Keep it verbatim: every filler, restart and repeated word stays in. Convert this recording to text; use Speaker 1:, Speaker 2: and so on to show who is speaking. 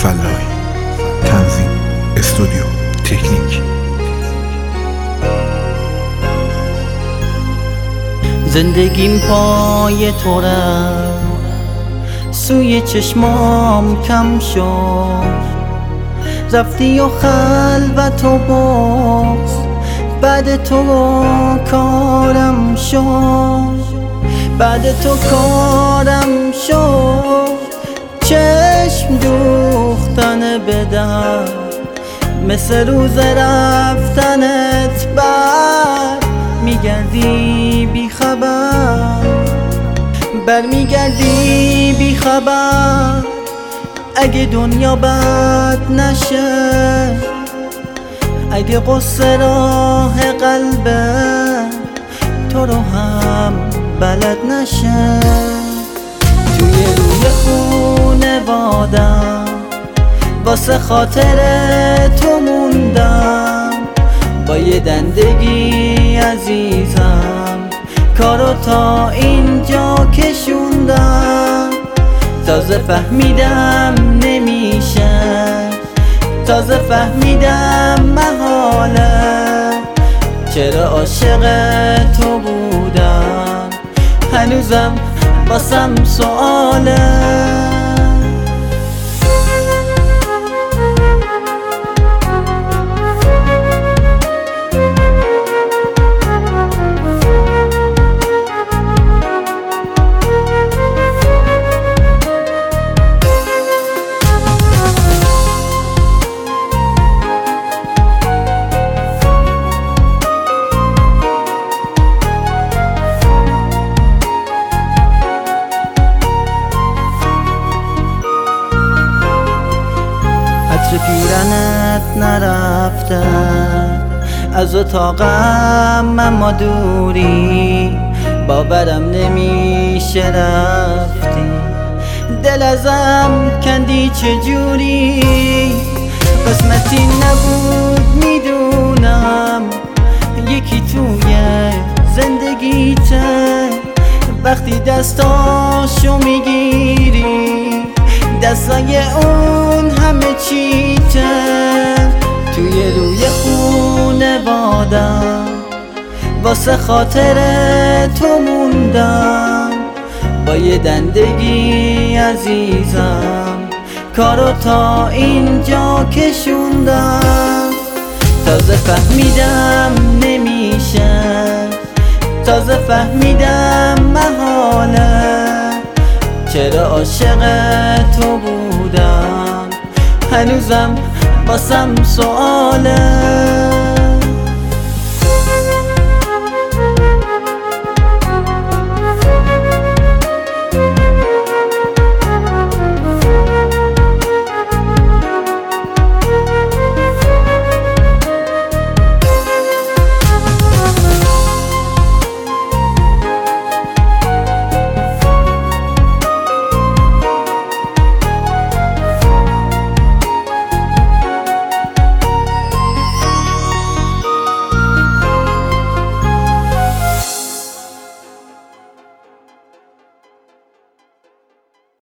Speaker 1: فلاحی. تنظیم استودیو تکنیک.
Speaker 2: زندگیم پای تو رفت، سوی چشمام کم شد، رفتی و خلوت و بغض بعد تو کارم شد، بعد تو کارم شد. چشم دوختن به در مثل روز رفتنت، بر میگردی بی خبر، بر میگردی بی خبر. اگه دنیا بد نشه، اگه قصه راه قلبه تو رو هم بلد نشه. توی روی خونه بادم واسه خاطر تو موندم، با یه دندگی عزیزم کارو تا اینجا کشوندم. تازه فهمیدم نمیشه، تازه فهمیدم محاله، چرا عاشق تو بودم هنوزم واسم سواله. عطر پیرنت نرفته از اتاقم، اما دوری باورم نمیشه رفتی. دل ازم کندی چجوری، قسمتی نبود میدونم، یکی توی زندگیته. وقتی دستاشو میگیری دستای اون همه چیته. توی روی خونه بادم واسه خاطر تو موندم، با یه دندگی عزیزم کارو تا اینجا کشوندم. تازه فهمیدم نمیشه، تازه فهمیدم محاله، چرا عاشق تو بودم هنوزم واسم سواله.